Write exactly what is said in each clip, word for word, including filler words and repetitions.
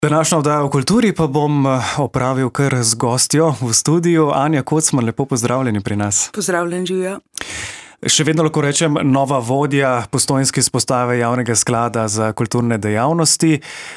Današnjo oddajo o kulturi pa bom opravil kar z gostjo v studiu. Anja Kocman, lepo pozdravljeni pri nas. Pozdravljen, Živjo. Še vedno lahko rečem nova vodja postojnske izpostave Javnega sklada za kulturne dejavnosti.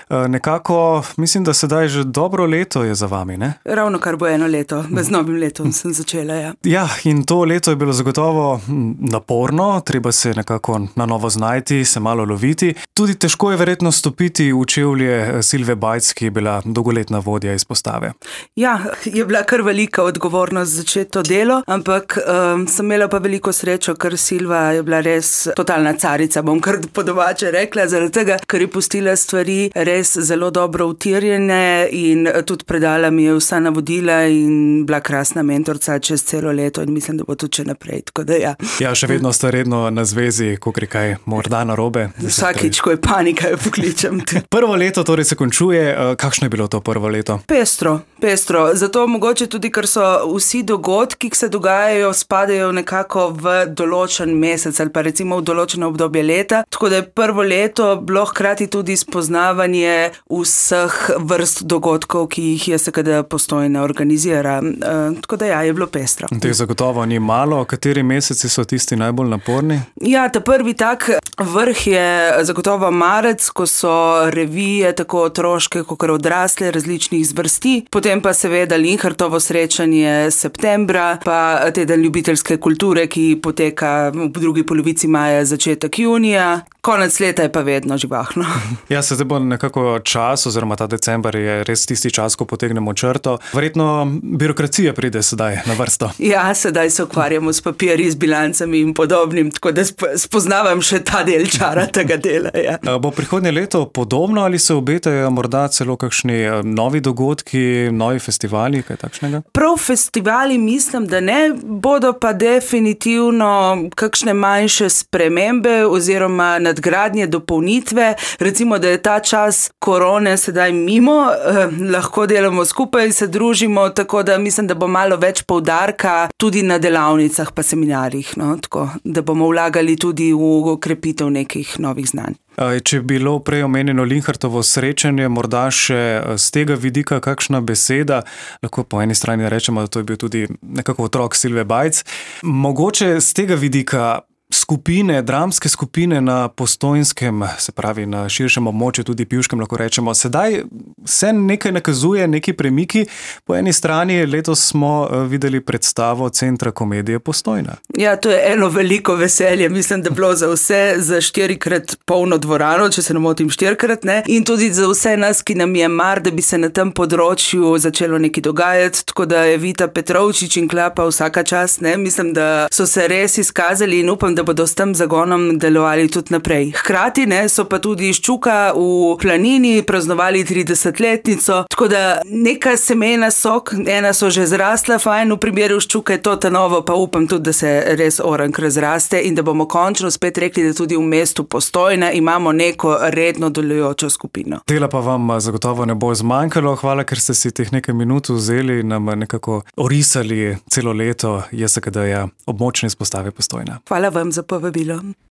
Nekako, mislim, da sedaj že dobro leto je za vami, ne? Ravno kar bo eno leto, z novim letom sem začela, ja. Ja, in to leto je bilo zagotovo naporno, treba se nekako na novo znajti, se malo loviti. Tudi težko je verjetno stopiti v čevlje Silve Bajc, ki je bila dolgoletna vodja izpostave. Ja, je bila kar velika odgovornost začeti to delo, ampak um, sem imela pa veliko srečo, ker Silva je bila res totalna carica, bom kar po domače rekla, zaradi tega, ker je pustila stvari res zelo dobro utirjene in tudi predala mi je vsa navodila in bila krasna mentorca čez celo leto in mislim, da bo tudi še naprej, tako da ja. Ja, še vedno sta redno na zvezi, ko gre kaj morda narobe. Vsakič, ko je panika, jo pokličem. Prvo leto torej se končuje, kakšno je bilo to prvo leto? Pestro, pestro, zato mogoče tudi, ker so vsi dogodki, ki se dogajajo, spadajo nekako v določen mesec ali pa recimo v določeno obdobje leta, tako da je prvo leto bilo hkrati tudi spoznavanje vseh vrst dogodkov, ki jih je S K D Postojna organizira, e, tako da ja, je bilo pestro. Teh zagotovo ni malo, kateri meseci so tisti najbolj naporni? Ja, ta prvi tak vrh je zagotovo marec, ko so revije, tako otroške, kakor odrasle, različnih zvrsti, potem pa seveda Linhartovo srečanje septembra, pa teden ljubiteljske kulture, ki poteka v drugi polovici maja, začetek junija. Konec leta je pa vedno živahno. Ja, se zdaj bo nekako čas, oziroma ta december je res tisti čas, ko potegnemo črto. Verjetno birokracija pride sedaj na vrsto. Ja, sedaj se ukvarjamo s papirji, s bilancami in podobnim, tako da spoznavam še ta del čara tega dela. Ja. Bo prihodnje leto podobno ali se obetajo morda celo kakšni novi dogodki, novi festivali, kaj takšnega? Prav festivali mislim, da ne, bodo pa definitivno kakšne manjše spremembe oziroma nadgradnje, dopolnitve. Recimo, da je ta čas korone sedaj mimo, eh, lahko delamo skupaj, se družimo, tako da mislim, da bo malo več poudarka tudi na delavnicah pa seminarjih, no, tako da bomo vlagali tudi v krepitev nekih novih znanj. Če je bilo prej omenjeno Linhartovo srečanje, morda še z tega vidika kakšna beseda, lahko po eni strani rečemo, da to je bil tudi nekako otrok Silve Bajc. Mogoče z tega vidika skupine, dramske skupine na Postojnskem, se pravi na širšem območju, tudi pivškem, lahko rečemo, sedaj se nekaj nakazuje, neki premiki. Po eni strani letos smo videli predstavo Centra komedije Postojna. Ja, to je eno veliko veselje, mislim, da bilo za vse, za štirikrat polno dvorano, če se ne motim štirikrat, ne, in tudi za vse nas, ki nam je mar, da bi se na tem področju začelo nekaj dogajati, tako da je Vita Petrovčič in Klapa vsaka čast, ne, mislim, da so se res izkazali in upam, da bodo s tem zagonom delovali tudi naprej. Hkrati ne, so pa tudi iz Čuka v Planini praznovali tridesetletnico, tako da neka semena so, ena so že zrasla, fajn, v primeru Ščuka je to ta novo, pa upam tudi, da se res orank razraste in da bomo končno spet rekli, da tudi v mestu Postojna imamo neko redno delujočo skupino. Dela pa vam zagotovo ne bo zmanjkalo. Hvala, ker ste si teh nekaj minut vzeli in nam nekako orisali celo leto J S K D-ja območne izpostave Postojna. Hvala vam za povabilo.